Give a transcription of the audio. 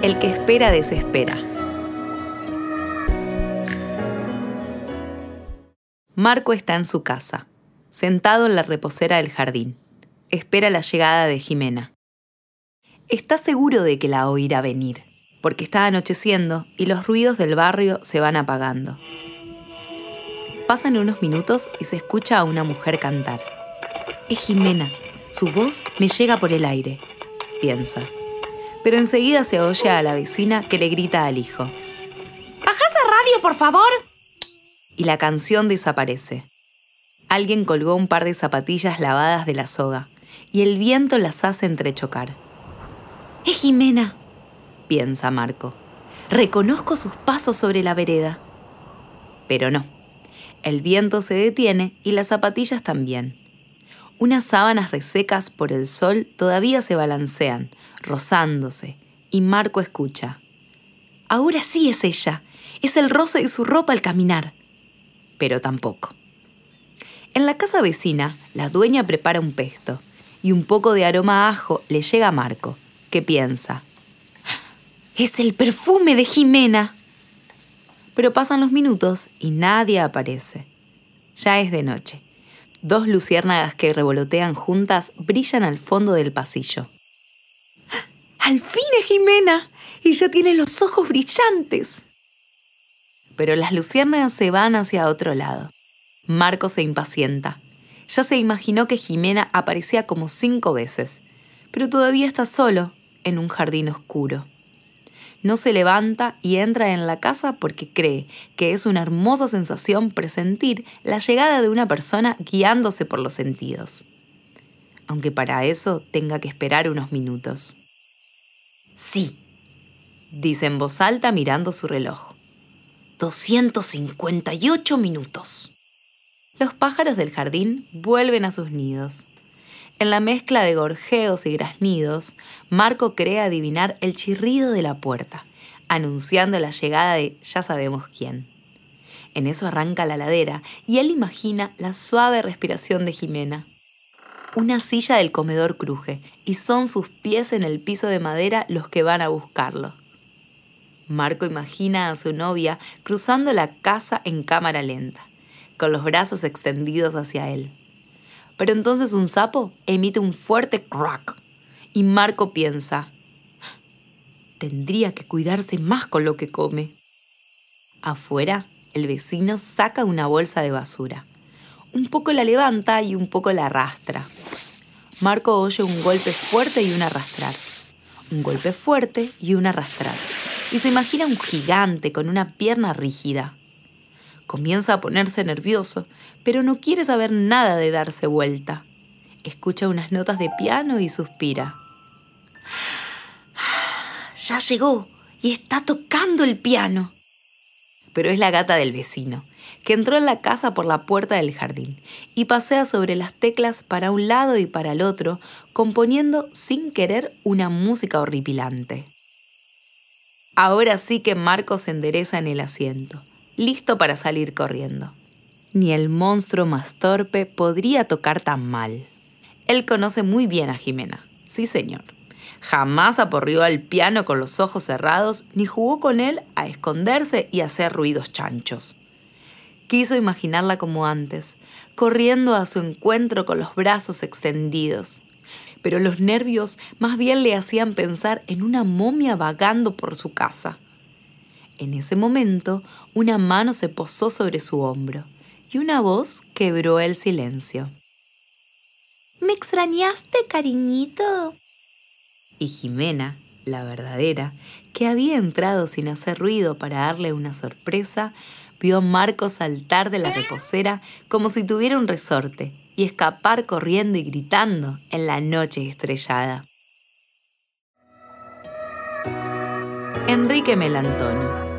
El que espera desespera. Marco está en su casa, sentado en la reposera del jardín. Espera la llegada de Jimena. Está seguro de que la oirá venir, porque está anocheciendo y los ruidos del barrio se van apagando. Pasan unos minutos y se escucha a una mujer cantar. Es Jimena. Su voz me llega por el aire, piensa. Pero enseguida se oye a la vecina que le grita al hijo. ¡Baja esa radio, por favor! Y la canción desaparece. Alguien colgó un par de zapatillas lavadas de la soga y el viento las hace entrechocar. Es Jimena, piensa Marco. Reconozco sus pasos sobre la vereda. Pero no. El viento se detiene y las zapatillas también. Unas sábanas resecas por el sol todavía se balancean, rozándose, y Marco escucha. Ahora sí es ella. Es el roce de su ropa al caminar. Pero tampoco. En la casa vecina, la dueña prepara un pesto y un poco de aroma a ajo le llega a Marco, que piensa. ¡Es el perfume de Jimena! Pero pasan los minutos y nadie aparece. Ya es de noche. 2 luciérnagas que revolotean juntas brillan al fondo del pasillo. ¡Al fin es Jimena! ¡Ella tiene los ojos brillantes! Pero las luciérnagas se van hacia otro lado. Marco se impacienta. Ya se imaginó que Jimena aparecía como 5 veces, pero todavía está solo en un jardín oscuro. No se levanta y entra en la casa porque cree que es una hermosa sensación presentir la llegada de una persona guiándose por los sentidos. Aunque para eso tenga que esperar unos minutos. Sí, dice en voz alta mirando su reloj. 258 minutos. Los pájaros del jardín vuelven a sus nidos. En la mezcla de gorjeos y graznidos, Marco cree adivinar el chirrido de la puerta, anunciando la llegada de ya sabemos quién. En eso arranca la ladera y él imagina la suave respiración de Jimena. Una silla del comedor cruje y son sus pies en el piso de madera los que van a buscarlo. Marco imagina a su novia cruzando la casa en cámara lenta, con los brazos extendidos hacia él. Pero entonces un sapo emite un fuerte crack y Marco piensa, tendría que cuidarse más con lo que come. Afuera, el vecino saca una bolsa de basura. Un poco la levanta y un poco la arrastra. Marco oye un golpe fuerte y un arrastrar. Un golpe fuerte y un arrastrar. Y se imagina un gigante con una pierna rígida. Comienza a ponerse nervioso, pero no quiere saber nada de darse vuelta. Escucha unas notas de piano y suspira. Ya llegó y está tocando el piano. Pero es la gata del vecino, que entró en la casa por la puerta del jardín y pasea sobre las teclas para un lado y para el otro, componiendo sin querer una música horripilante. Ahora sí que Marco se endereza en el asiento, listo para salir corriendo. Ni el monstruo más torpe podría tocar tan mal. Él conoce muy bien a Jimena, sí señor. Jamás aporreó al piano con los ojos cerrados, ni jugó con él a esconderse y hacer ruidos chanchos. Quiso imaginarla como antes, corriendo a su encuentro con los brazos extendidos. Pero los nervios más bien le hacían pensar en una momia vagando por su casa. En ese momento, una mano se posó sobre su hombro y una voz quebró el silencio. ¿Me extrañaste, cariñito? Y Jimena, la verdadera, que había entrado sin hacer ruido para darle una sorpresa, vio a Marco saltar de la reposera como si tuviera un resorte y escapar corriendo y gritando en la noche estrellada. Enrique Melantoni.